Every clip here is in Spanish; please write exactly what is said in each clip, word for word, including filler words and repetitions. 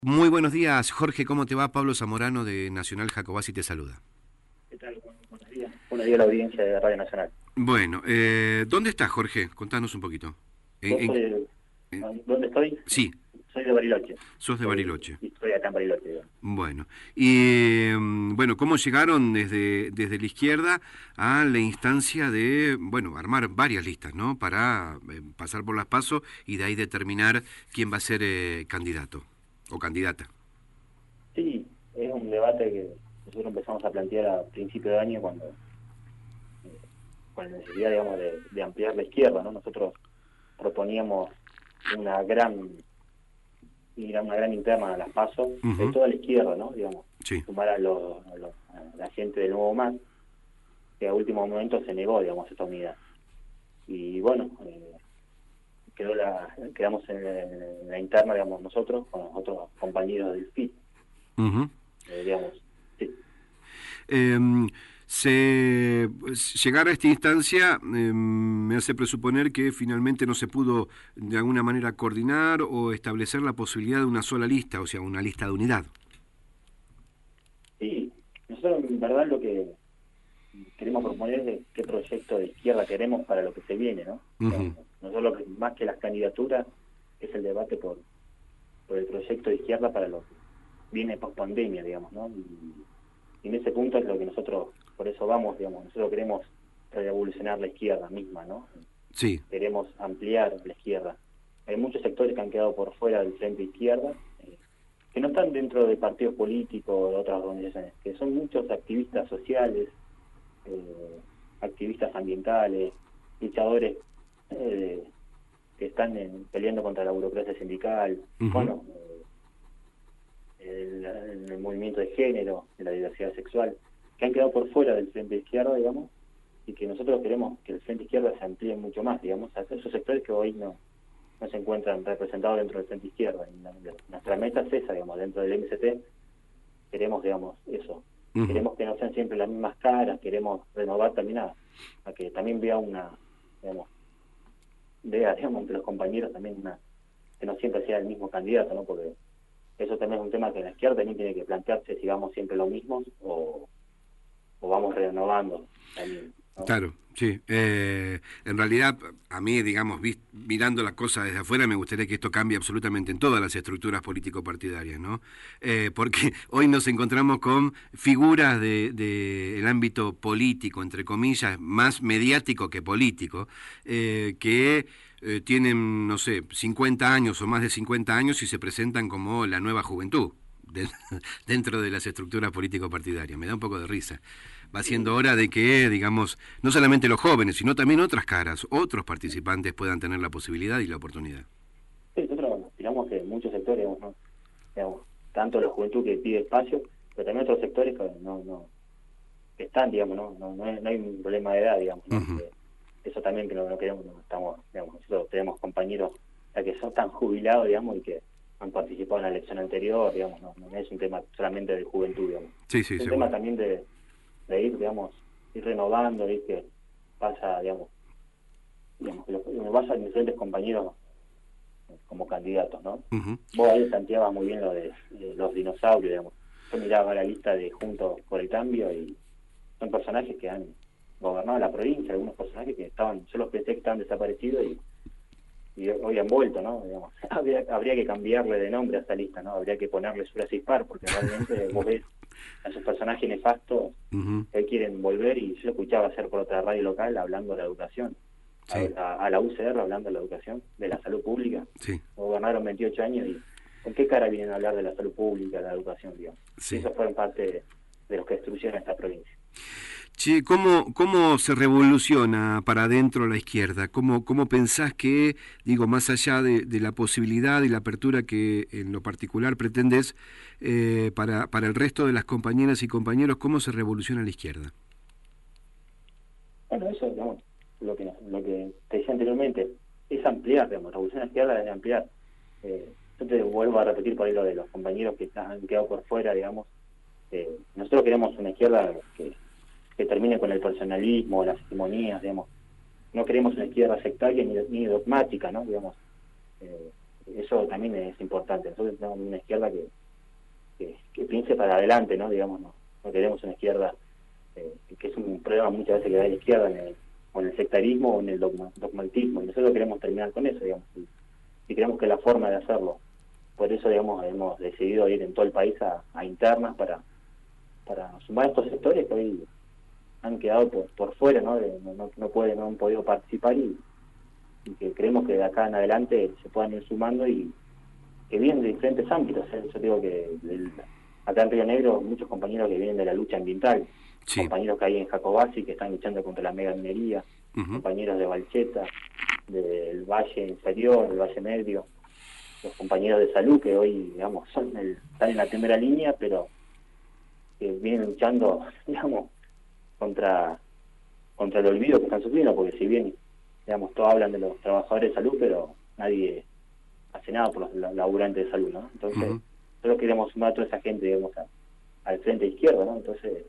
Muy buenos días, Jorge, ¿cómo te va? Pablo Zamorano de Nacional Jacobasi te saluda. ¿Qué tal? Buen- Buenos días. Buenos días a la audiencia de Radio Nacional. Bueno, eh, ¿dónde estás, Jorge? Contanos un poquito. Yo En, en- soy, de- en- ¿dónde estoy? sí, Soy de Bariloche. sos de Eh, Bariloche. y estoy acá en Bariloche, digamos. Bueno, y mm, bueno, ¿cómo llegaron desde, desde la izquierda a la instancia de, bueno, armar varias listas, ¿no? Para eh, pasar por las PASO y de ahí determinar quién va a ser eh, candidato o candidata. Sí, es un debate que nosotros empezamos a plantear a principio de año cuando, eh, con la necesidad, digamos, de, de ampliar la izquierda, ¿no? Nosotros proponíamos una gran, ir a una gran interna a las PASO de Ujú, toda la izquierda, ¿no? Digamos, sí. sumar a, los, a, los- a la gente del Nuevo MAS, que a último momento se negó, digamos, esta unidad. Y bueno, eh, quedó la, quedamos en, en la interna, digamos, nosotros, con los otros compañeros del F I T, Ujú. eh, digamos, sí, Eh, se, llegar a esta instancia eh, me hace presuponer que finalmente no se pudo de alguna manera coordinar o establecer la posibilidad de una sola lista, o sea, una lista de unidad. sí, nosotros en verdad lo que queremos proponer es de qué proyecto de izquierda queremos para lo que se viene, ¿no? Ujú, Digamos, nosotros lo que, más que las candidaturas, es el debate por, por el proyecto de izquierda para lo que viene post pandemia, digamos, ¿no? Y, y en ese punto es lo que nosotros, por eso vamos, digamos, nosotros queremos revolucionar la izquierda misma, ¿no? sí. Queremos ampliar la izquierda. Hay muchos sectores que han quedado por fuera del frente izquierda, eh, que no están dentro de partidos políticos o de otras organizaciones, que son muchos activistas sociales, eh, activistas ambientales, luchadores eh, que están en- peleando contra la burocracia sindical, Ujú, bueno, eh, el, el movimiento de género, de la diversidad sexual, que han quedado por fuera del frente izquierdo, digamos, y que nosotros queremos que el frente izquierda se amplíe mucho más, digamos, a esos sectores que hoy no, no se encuentran representados dentro del frente izquierda. Y la- la- nuestra meta es esa, digamos, dentro del M S T queremos, digamos, eso. ujú. Queremos que no sean siempre las mismas caras, queremos renovar también a, a que también vea una, digamos, vea, digamos, entre los compañeros también una, que no siempre sea el mismo candidato, ¿no? Porque eso también es un tema que la izquierda también tiene que plantearse si vamos siempre los mismos o, o vamos renovando también, ¿no? Claro, sí. Eh, en realidad, a mí, digamos, vis- mirando la cosa desde afuera, me gustaría que esto cambie absolutamente en todas las estructuras político-partidarias, ¿no? Eh, porque hoy nos encontramos con figuras del de, de el ámbito político, entre comillas, más mediático que político, eh, que eh, tienen, no sé, cincuenta años o más de cincuenta años y se presentan como la nueva juventud de- dentro de las estructuras político-partidarias. Me da un poco de risa. Va siendo Sí, hora de que, digamos, no solamente los jóvenes, sino también otras caras, otros participantes puedan tener la posibilidad y la oportunidad. sí, nosotros aspiramos que muchos sectores, digamos, ¿no? Digamos, tanto la juventud que pide espacio, pero también otros sectores que no, no, que están, digamos, no, no, no, hay, no hay un problema de edad, digamos, ¿no? Ujú, Que eso también que no, no queremos, no estamos, digamos, nosotros tenemos compañeros ya que son tan jubilados, digamos, y que han participado en la elección anterior, digamos, no, no es un tema solamente de juventud, digamos, sí, sí, es un tema seguro. también de, de ir, digamos, ir renovando, ir que pasa, digamos, digamos, que lo- me pasa en diferentes compañeros como candidatos, ¿no? Ujú, Vos ahí planteabas muy bien lo de, de los dinosaurios, digamos. Yo miraba la lista de Juntos por el Cambio y son personajes que han gobernado la provincia, algunos personajes que estaban, yo los pensé que estaban desaparecidos y, y hoy han vuelto, ¿no? Digamos, habría, habría que cambiarle de nombre a esta lista, ¿no? Habría que ponerle Jurassic Park, porque realmente vos ves a esos personajes nefastos ujú, que hoy quieren volver, y yo escuchaba hacer por otra radio local hablando de la educación, a, sí, a, a la U C R hablando de la educación, de la salud pública. sí, Gobernaron veintiocho años y ¿con qué cara vienen a hablar de la salud pública, de la educación, digamos? Y sí. esos fueron parte de, de los que destruyeron esta provincia. Che, ¿cómo, ¿cómo se revoluciona para adentro la izquierda? ¿Cómo, ¿Cómo pensás que, digo, más allá de, de la posibilidad y la apertura que en lo particular pretendés eh, para, para el resto de las compañeras y compañeros, cómo se revoluciona la izquierda? Bueno, eso, digamos, lo que, lo que te decía anteriormente, es ampliar, digamos, la revolución izquierda es ampliar. Eh, yo te vuelvo a repetir por ahí lo de los compañeros que han quedado por fuera, digamos. Eh, nosotros queremos una izquierda que, que termine con el personalismo, las hegemonías, digamos. No queremos una izquierda sectaria ni, ni dogmática, ¿no? Digamos, eh, eso también es importante. Nosotros tenemos una izquierda que, que, que piense para adelante, ¿no? Digamos, no, no queremos una izquierda, eh, que es un problema muchas veces que da la izquierda en el, o en el sectarismo o en el dogma, dogmatismo, y nosotros queremos terminar con eso, digamos, y, y creemos que es la forma de hacerlo. Por eso, digamos, hemos decidido ir en todo el país a, a internas para, para sumar estos sectores que hoy han quedado por, por fuera, ¿no? De, no, no, no, pueden, no han podido participar y, y que creemos que de acá en adelante se puedan ir sumando y que vienen de diferentes ámbitos. ¿eh? Yo digo que el, acá en Río Negro muchos compañeros que vienen de la lucha ambiental, sí. compañeros que hay en Jacobasi que están luchando contra la mega minería, uh-huh. compañeros de Balcheta, del Valle Inferior, del Valle Medio, los compañeros de salud que hoy, digamos, son el, están en la primera línea, pero que vienen luchando, digamos, contra contra el olvido que están sufriendo, porque si bien, digamos, todos hablan de los trabajadores de salud, pero nadie hace nada por los laburantes de salud, ¿no? Entonces, uh-huh. nosotros queremos sumar a toda esa gente, digamos, a, al frente izquierdo, ¿no? Entonces,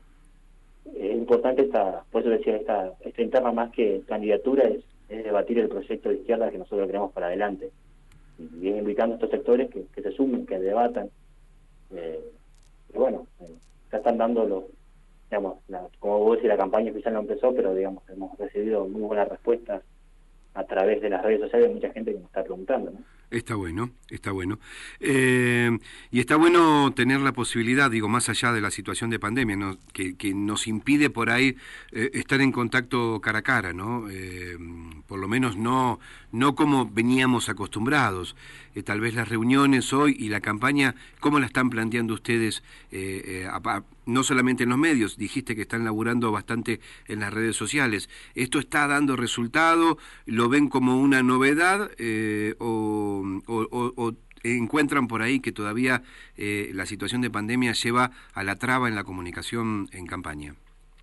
es importante esta, por eso decía, esta, esta interna más que candidatura es, es debatir el proyecto de izquierda que nosotros queremos para adelante. Y viene invitando a estos sectores que, que se sumen, que debatan. Eh, y bueno, eh, ya están dando los, digamos, la, como vos decís, la campaña oficial no empezó, pero digamos, hemos recibido muy buenas respuestas a través de las redes sociales de mucha gente que nos está preguntando, ¿no? Está bueno, está bueno. Eh, y está bueno tener la posibilidad, digo, más allá de la situación de pandemia, ¿no? que, que nos impide por ahí eh, estar en contacto cara a cara, ¿no? Eh, por lo menos no, no como veníamos acostumbrados. Eh, tal vez las reuniones hoy y la campaña, ¿cómo la están planteando ustedes? Eh, eh, a, a, no solamente en los medios, dijiste que están laburando bastante en las redes sociales. ¿Esto está dando resultado? ¿Lo ven como una novedad? Eh, o O, o, o encuentran por ahí que todavía eh, la situación de pandemia lleva a la traba en la comunicación en campaña?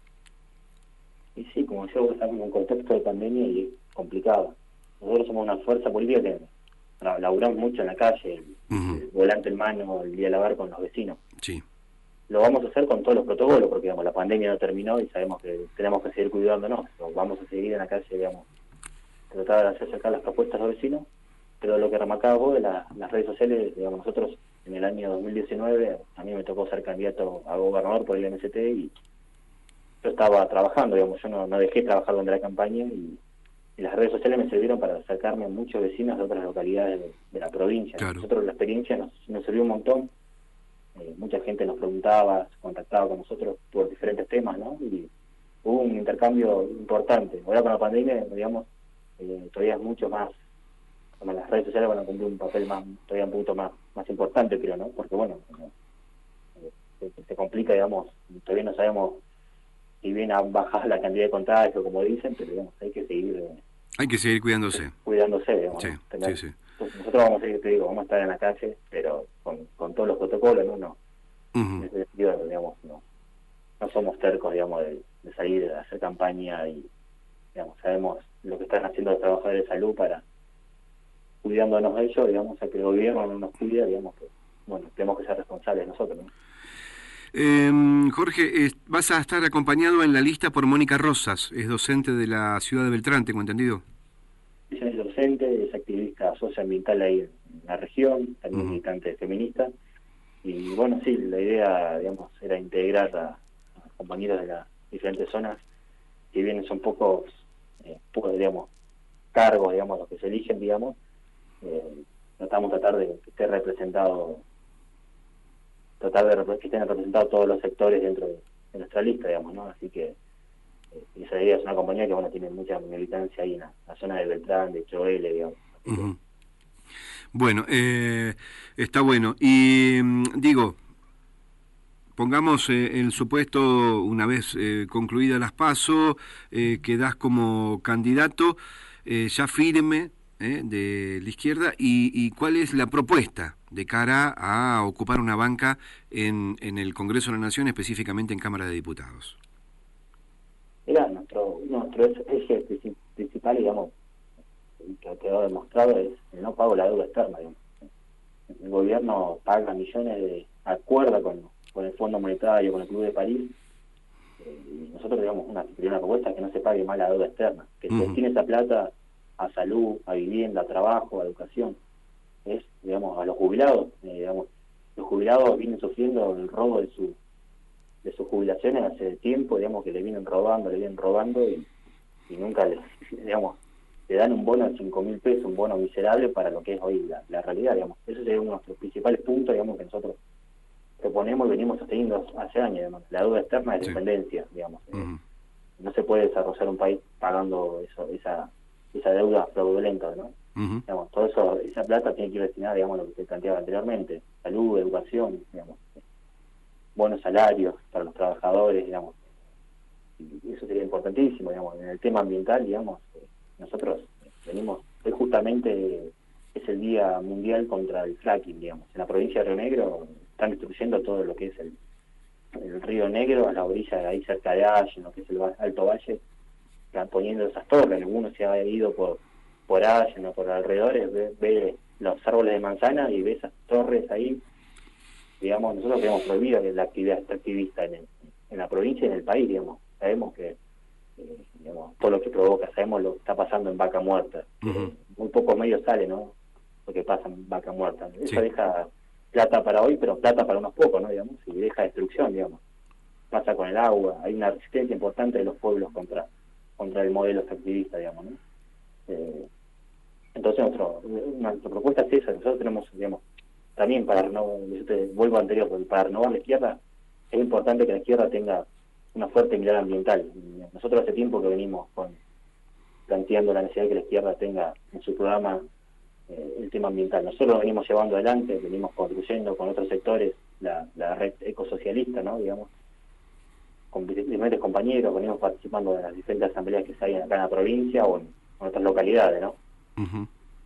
Y sí, como yo, estamos en un contexto de pandemia y es complicado. Nosotros somos una fuerza política que laburamos mucho en la calle, uh-huh. el volante en mano, el día de lavar con los vecinos. Sí. Lo vamos a hacer con todos los protocolos, porque digamos, la pandemia no terminó y sabemos que tenemos que seguir cuidándonos. Vamos a seguir en la calle, digamos, tratar de hacer sacar las propuestas a los vecinos. Pero lo que remarcaba vos de la, las redes sociales, digamos, nosotros en el año dos mil diecinueve, a mí me tocó ser candidato a gobernador por el M S T y yo estaba trabajando, digamos, yo no, no dejé trabajar durante la campaña y, y las redes sociales me sirvieron para acercarme a muchos vecinos de otras localidades de, de la provincia. Claro. Nosotros la experiencia nos, nos sirvió un montón, eh, mucha gente nos preguntaba, se contactaba con nosotros por diferentes temas, ¿no? Y hubo un intercambio importante. Ahora con la pandemia, digamos, eh, todavía es mucho más. Como las redes sociales van a cumplir un papel más, todavía un punto más, más importante, creo, ¿no? Porque, bueno, se, se complica, digamos, todavía no sabemos si bien ha bajado la cantidad de contagios, como dicen, pero, digamos, hay que seguir... Eh, hay que seguir cuidándose. Cuidándose, digamos. Sí, ¿no? Tener, sí, sí. Nosotros vamos a seguir, te digo, vamos a estar en la calle, pero con, con todos los protocolos, ¿no? no uh-huh. En ese sentido, digamos, no, no somos tercos, digamos, de, de salir a hacer campaña y, digamos, sabemos lo que están haciendo los trabajadores de salud para... cuidándonos de ellos, digamos, a que el gobierno no nos cuida, digamos, que, bueno, tenemos que ser responsables nosotros, ¿no? Eh, Jorge, eh, vas a estar acompañado en la lista por Mónica Rosas, es docente de la ciudad de Beltrán, ¿tengo entendido? Ella es docente, es activista socioambiental ahí en la región, también uh-huh. militante feminista, y bueno, sí, la idea, digamos, era integrar a, a compañeros de las diferentes zonas, que bien son pocos, eh, pocos, digamos, cargos, digamos, los que se eligen, digamos, eh, tratamos de tratar de que esté representado, tratar de que estén representados todos los sectores dentro de, de nuestra lista, digamos, ¿no? Así que eh, esa idea es una compañía que, bueno, tiene mucha militancia ahí en la, la zona de Beltrán, de Choele, digamos. Uh-huh. Bueno, eh, está bueno. Y digo, pongamos eh, el supuesto, una vez eh, concluidas las PASO, eh, quedás como candidato eh, ya firme, ¿eh? de la izquierda, y, y cuál es la propuesta de cara a ocupar una banca en, en el Congreso de la Nación, específicamente en Cámara de Diputados. Mira, nuestro, nuestro eje principal, digamos, que quedó demostrado es el no pago de la deuda externa, digamos. El gobierno paga millones de acuerdo con, con el Fondo Monetario, con el Club de París, eh, y nosotros, digamos, una primera propuesta es que no se pague más la deuda externa, que uh-huh. se destine esa plata a salud, a vivienda, a trabajo, a educación. es, digamos, a los jubilados. Eh, digamos, los jubilados vienen sufriendo el robo de su de sus jubilaciones hace tiempo, digamos, que le vienen robando, le vienen robando y, y nunca les, digamos, le dan un bono de cinco mil pesos, un bono miserable para lo que es hoy la, la realidad, digamos. Ese sería uno de nuestros principales puntos, digamos, que nosotros proponemos y venimos sosteniendo hace años, digamos. La deuda externa es Sí. dependencia, digamos. Uh-huh. Eh, no se puede desarrollar un país pagando eso, esa esa deuda fraudulenta, ¿no? Uh-huh. Digamos, todo eso, esa plata tiene que ir destinada, digamos, a lo que se planteaba anteriormente, salud, educación, digamos, buenos salarios para los trabajadores, digamos, y eso sería importantísimo, digamos. En el tema ambiental, digamos, eh, nosotros venimos, hoy justamente es el Día Mundial contra el Fracking, digamos. En la provincia de Río Negro están destruyendo todo lo que es el, el Río Negro, a la orilla de ahí cerca de Allen, lo que es el Alto Valle, están poniendo esas torres. Algunos se ha ido por por Allen o por alrededores, ve, ve los árboles de manzana y ve esas torres ahí. Digamos, nosotros queremos prohibir la actividad extractivista en, el, en la provincia y en el país, digamos. Sabemos que eh, digamos, todo lo que provoca, sabemos lo que está pasando en Vaca Muerta. Uh-huh. Muy pocos medios sale, ¿no? Lo que pasa en Vaca Muerta. Eso Sí. deja plata para hoy, pero plata para unos pocos, ¿no? Digamos, y deja destrucción, digamos. Pasa con el agua, hay una resistencia importante de los pueblos contra contra el modelo extractivista, digamos, ¿no? Eh, entonces nuestro, nuestra propuesta es esa. Nosotros tenemos, digamos, también para renovar, yo te vuelvo anterior, para renovar la izquierda, es importante que la izquierda tenga una fuerte mirada ambiental. Nosotros hace tiempo que venimos con planteando la necesidad de que la izquierda tenga en su programa eh, el tema ambiental. Nosotros lo venimos llevando adelante, venimos construyendo con otros sectores la, la red ecosocialista, ¿no? Digamos, con diferentes compañeros, venimos participando de las diferentes asambleas que se hay acá en la provincia o en, en otras localidades, ¿no? Uh-huh.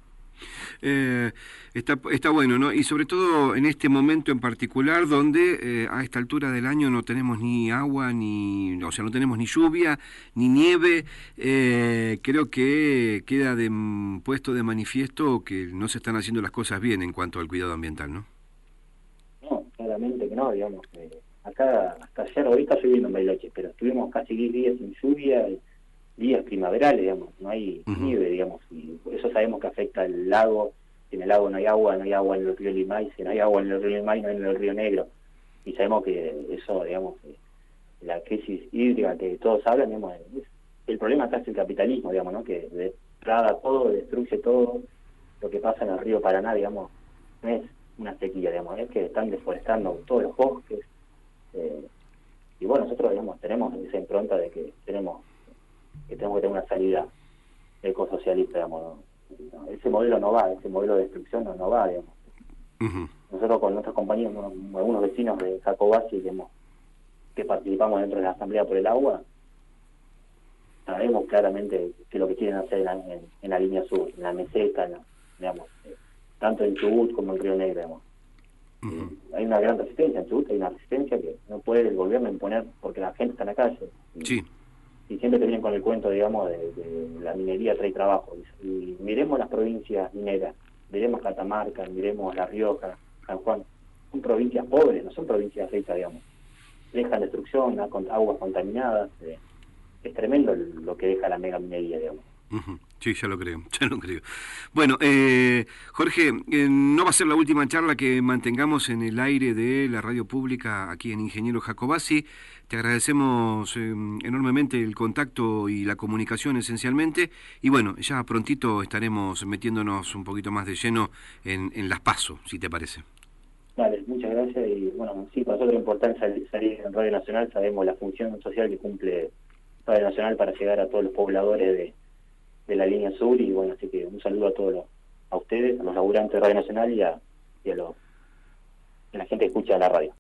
Eh, está, está bueno, ¿no? Y sobre todo en este momento en particular donde eh, a esta altura del año no tenemos ni agua, ni, o sea, no tenemos ni lluvia, ni nieve, eh, creo que queda de, puesto de manifiesto que no se están haciendo las cosas bien en cuanto al cuidado ambiental, ¿no? No, claramente que no, digamos. Eh, acá, hasta ayer, hoy está lloviendo en Bariloche, pero estuvimos casi diez días sin lluvia, y días primaverales, digamos, no hay uh-huh. nieve, digamos, y eso sabemos que afecta al lago. Si en el lago no hay agua, no hay agua en el río Limay, si no hay agua en el río Limay, no hay en el río Negro, y sabemos que eso, digamos, eh, la crisis hídrica que todos hablan, digamos, es, el problema acá es el capitalismo, digamos, ¿no? Que degrada todo, destruye todo. Lo que pasa en el río Paraná, digamos, no es una sequía, digamos, es que están deforestando todos los bosques, eh, y bueno, nosotros, digamos, tenemos esa impronta de que tenemos que tenemos que tener una salida ecosocialista, digamos. ¿No? Ese modelo no va, ese modelo de destrucción no, no va, digamos. Uh-huh. Nosotros con nuestros compañeros, algunos vecinos de Jacobasi, digamos, que participamos dentro de la Asamblea por el Agua, sabemos claramente que lo que quieren hacer en la, en, en la línea sur, en la meseta, en la, digamos, eh, tanto en Chubut como en Río Negro, digamos. Uh-huh. Hay una gran resistencia en Chubut, hay una resistencia que no puede el gobierno imponer porque la gente está en la calle. Y, sí. Y siempre te vienen con el cuento, digamos, de, de la minería trae trabajo. Y, y miremos las provincias mineras, miremos Catamarca, miremos La Rioja, San Juan. Son provincias pobres, no son provincias ricas, digamos. Dejan destrucción, aguas contaminadas. Eh, es tremendo lo que deja la mega minería, digamos. Uh-huh. Sí, ya lo creo, ya lo creo. Bueno, eh, Jorge, eh, no va a ser la última charla que mantengamos en el aire de la radio pública aquí en Ingeniero Jacobasi. Te agradecemos eh, enormemente el contacto y la comunicación esencialmente. Y bueno, ya prontito estaremos metiéndonos un poquito más de lleno en, en las PASO, si te parece. Vale, muchas gracias. Y bueno, sí, para nosotros es importante salir, salir en Radio Nacional. Sabemos la función social que cumple Radio Nacional para llegar a todos los pobladores de de la línea sur, y bueno, así que un saludo a todos los, a ustedes, a los laburantes de Radio Nacional y a, y a, los, a la gente que escucha la radio.